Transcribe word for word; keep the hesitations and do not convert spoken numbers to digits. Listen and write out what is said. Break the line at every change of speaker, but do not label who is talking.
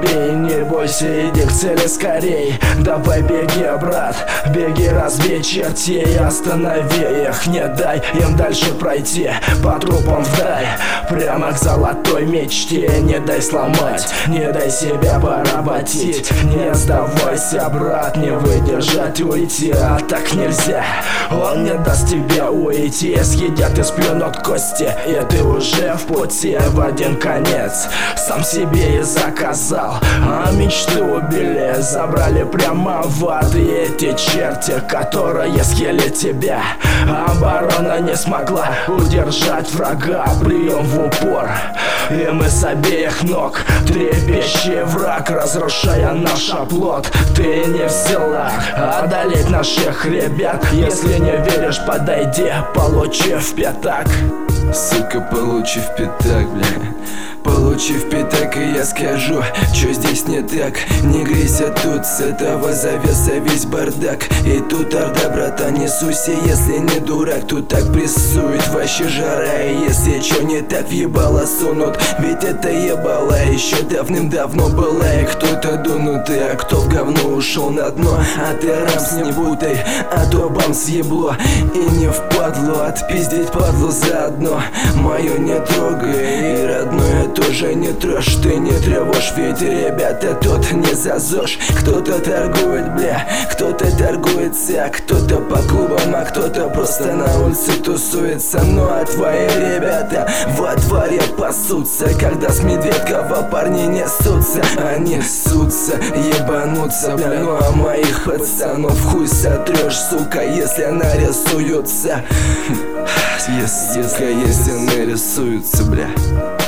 бей, не бойся, иди к цели скорей. Давай беги, брат, беги, разбей чертей. Останови их, не дай им дальше пройти по трупам вдаль, прямо к золотой мечте. Не дай сломать, не дай себя поработить. Не сдавайся, брат, не выдержать, уйти, а так нельзя. Он не даст тебе уйти, съедят и сплюнут кости, и ты уже в пути в один конец. Сам себе и заказал, а мечты убили, забрали прямо в ад. И эти черти, которые съели тебя, оборона не смогла удержать врага. Прием в упор, и мы с обеих ног трепещи враг, разрушая наш оплот. Ты не в силах одолеть наших ребят. Если не веришь, подойди, получи в пятак.
Сука, получи в пятак, бля. Получи в пятак, и я скажу, чё здесь не так. Не грейся тут, с этого завеса весь бардак. И тут орда, братан, не суйся, если не дурак. Тут так прессует вообще жара, и если чё не так, в ебало сунут. Ведь это ебало еще давным-давно была. И кто-то дунутый, а кто в говно ушел на дно. А ты рамс не бутай, а то бамс ебло. И не впадло отпиздить падлу заодно. Мою не трогай, и родное тоже не трожь. Ты не тревожь, ведь ребята тут не зазожь. Кто-то торгует, бля, кто-то торгуется, кто-то по клубам, а кто-то просто на улице тусуется. Ну а твои ребята во дворе пасутся, когда с Медведкова парни несутся. Они ссутся, ебанутся, бля. Ну а моих пацанов хуй сотрешь, сука, если нарисуются. Если, если нарисуются, бля.